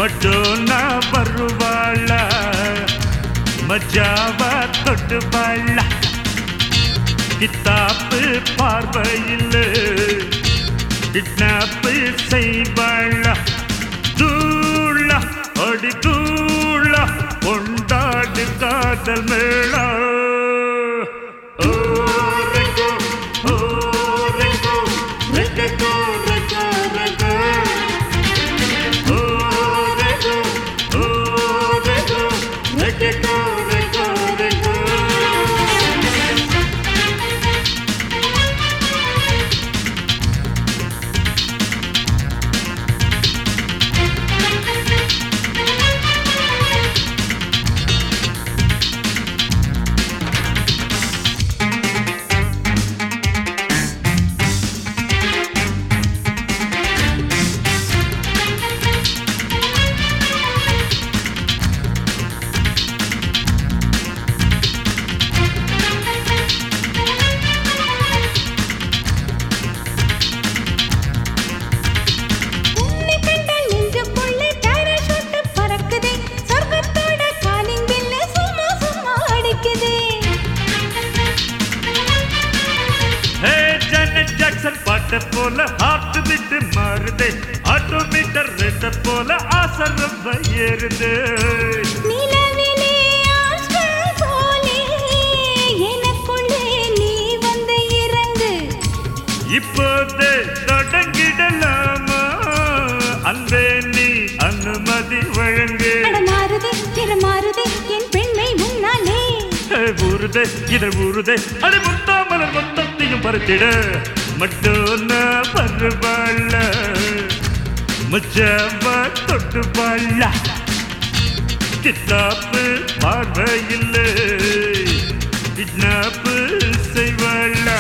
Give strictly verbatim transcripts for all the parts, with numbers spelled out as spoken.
மட்டோனா வருவாளா மஜாவா தொட்டுவாளா கித்தாப்பு பார்வையில் கிட்னாப்பு செய்வாளா தூளா அடி தூளா கொண்டாடு காதல் மேளா போல ஹார்ட் பீட் மாறுதே ஆட்டோமீட்டர் ரேட்ட போல ஆசை ரொம்ப ஏறுது நிலவிலே ஆஸ்கள் போலே எனக்குள்ளே நீ வந்து இறங்கு இப்போதே தொடங்கிடலாமா அன்பே நீ அனுமதி வழங்கு மாறுதே திரு மாறுதே என் பெண்மை முன்னாலே ஊறுதே இதை ஊறுதே அடி முத்தாமலர் மொத்தத்தையும் பறித்திட மட்டோனா வருவாளா மஜாவா தொட்டுவாளா கித்தாப்பு பார்வையில் கிட்னாப்பு செய்வாளா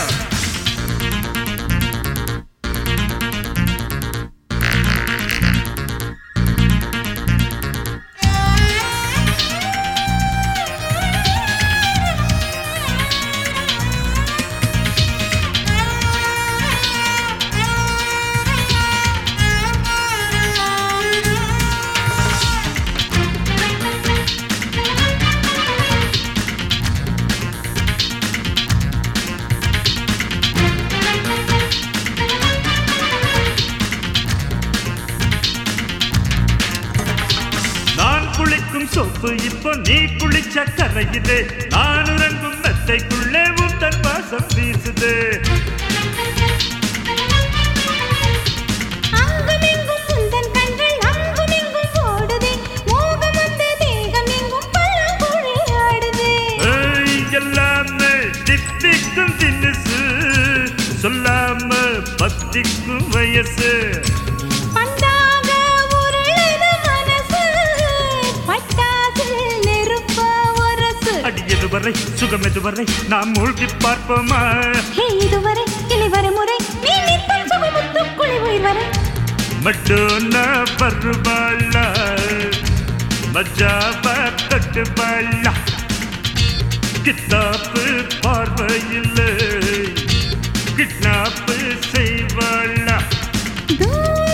குளிக்கும் சோப்பு இப்போ நீ குளிச்ச கரையுது நான் உறங்கும் மெத்தைக்குள்ளே உந்தன் வாசம் வீசுது அங்குமெங்கும் உந்தன் கண்கள் அங்குமெங்கும் ஓடுதே மோகம் வந்து தேகம் எங்கும் பல்லாங்குழி ஆடுது எல்லாமே தித்திக்கும் தினுசு சொல்லாம பத்திக்கும் வயசு இதுவரை சுகம் எதுவரை நாம் மூழ்கி பார்ப்போமா இதுவரை இலை வரை முறை நீ நித்தம் சுகமுத்துக்குழி உயிர் வரை மட்டோனா வருவாளா மஜாவா தொட்டுவாளா கித்தாப்பு பார்வையில் கிட்னாப்பு செய்வாளா